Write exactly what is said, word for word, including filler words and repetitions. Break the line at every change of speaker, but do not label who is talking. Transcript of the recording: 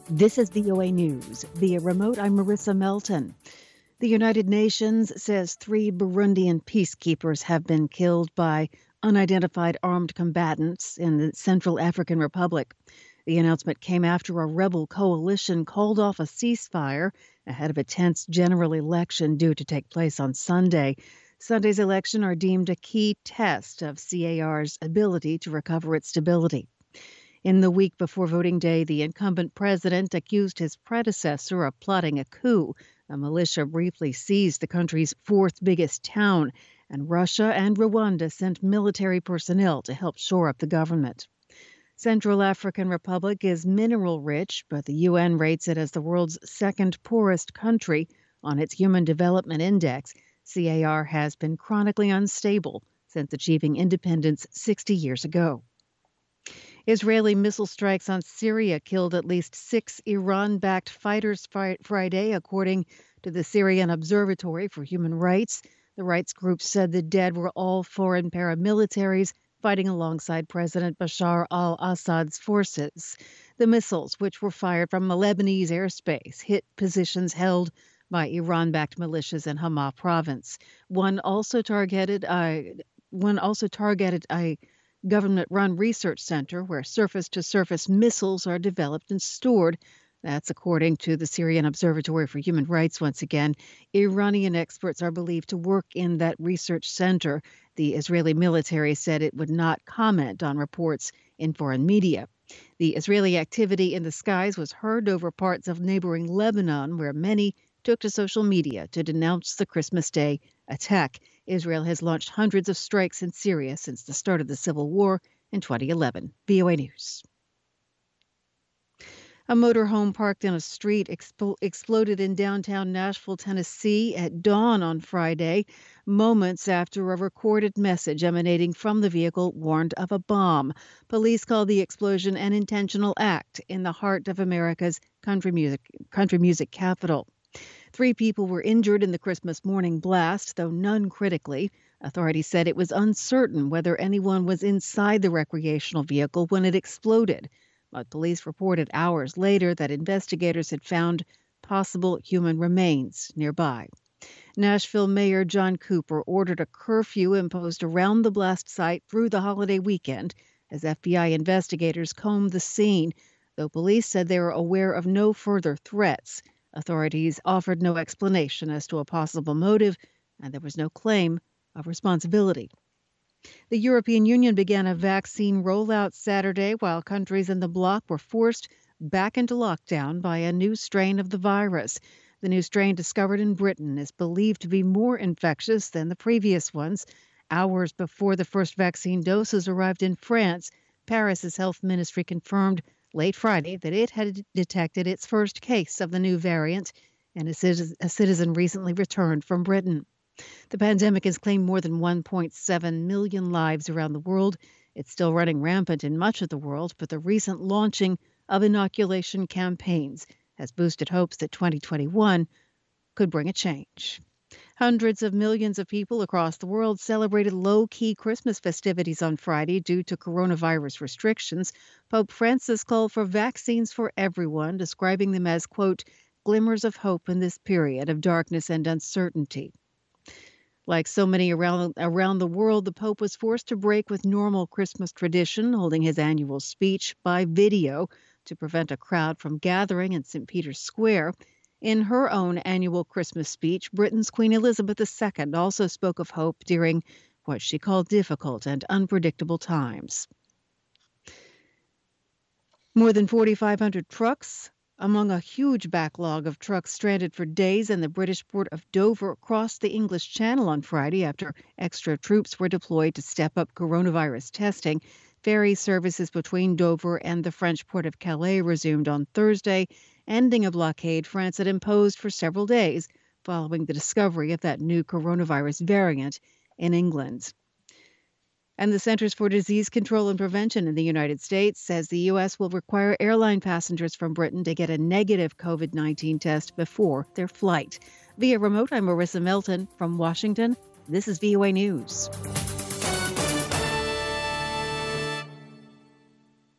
This is V O A News. Via remote, I'm Marissa Melton. The United Nations says three Burundian peacekeepers have been killed by unidentified armed combatants in the Central African Republic. The announcement came after a rebel coalition called off a ceasefire ahead of a tense general election due to take place on Sunday. Sunday's election are deemed a key test of C A R's ability to recover its stability. In the week before voting day, the incumbent president accused his predecessor of plotting a coup. A militia briefly seized the country's fourth biggest town, and Russia and Rwanda sent military personnel to help shore up the government. Central African Republic is mineral rich, but the U N rates it as the world's second poorest country on its Human Development Index. C A R has been chronically unstable since achieving independence sixty years ago. Israeli missile strikes on Syria killed at least six Iran-backed fighters Friday, according to the Syrian Observatory for Human Rights. The rights group said the dead were all foreign paramilitaries fighting alongside President Bashar al-Assad's forces. The missiles, which were fired from Lebanese airspace, hit positions held by Iran-backed militias in Hama province. One also targeted a, one also targeted a government-run research center where surface-to-surface missiles are developed and stored. That's according to the Syrian Observatory for Human Rights once again. Iranian experts are believed to work in that research center. The Israeli military said it would not comment on reports in foreign media. The Israeli activity in the skies was heard over parts of neighboring Lebanon, where many took to social media to denounce the Christmas Day attack. Israel has launched hundreds of strikes in Syria since the start of the civil war in twenty eleven. V O A News. A motorhome parked in a street expo- exploded in downtown Nashville, Tennessee at dawn on Friday, moments after a recorded message emanating from the vehicle warned of a bomb. Police called the explosion an intentional act in the heart of America's country music, country music capital. Three people were injured in the Christmas morning blast, though none critically. Authorities said it was uncertain whether anyone was inside the recreational vehicle when it exploded. But police reported hours later that investigators had found possible human remains nearby. Nashville Mayor John Cooper ordered a curfew imposed around the blast site through the holiday weekend as F B I investigators combed the scene, though police said they were aware of no further threats. Authorities offered no explanation as to a possible motive, and there was no claim of responsibility. The European Union began a vaccine rollout Saturday while countries in the bloc were forced back into lockdown by a new strain of the virus. The new strain discovered in Britain is believed to be more infectious than the previous ones. Hours before the first vaccine doses arrived in France, Paris's health ministry confirmed late Friday that it had detected its first case of the new variant, and a citizen, a citizen recently returned from Britain. The pandemic has claimed more than one point seven million lives around the world. It's still running rampant in much of the world, but the recent launching of inoculation campaigns has boosted hopes that twenty twenty-one could bring a change. Hundreds of millions of people across the world celebrated low-key Christmas festivities on Friday due to coronavirus restrictions. Pope Francis called for vaccines for everyone, describing them as, quote, glimmers of hope in this period of darkness and uncertainty. Like so many around, around the world, the Pope was forced to break with normal Christmas tradition, holding his annual speech by video to prevent a crowd from gathering in Saint Peter's Square. In her own annual Christmas speech, Britain's Queen Elizabeth the Second also spoke of hope during what she called difficult and unpredictable times. More than forty-five hundred trucks, among a huge backlog of trucks stranded for days in the British port of Dover, crossed the English Channel on Friday after extra troops were deployed to step up coronavirus testing. Ferry services between Dover and the French port of Calais resumed on Thursday, ending a blockade France had imposed for several days following the discovery of that new coronavirus variant in England. And the Centers for Disease Control and Prevention in the United States says the U S will require airline passengers from Britain to get a negative COVID nineteen test before their flight. Via remote, I'm Marissa Melton from Washington. This is V O A News.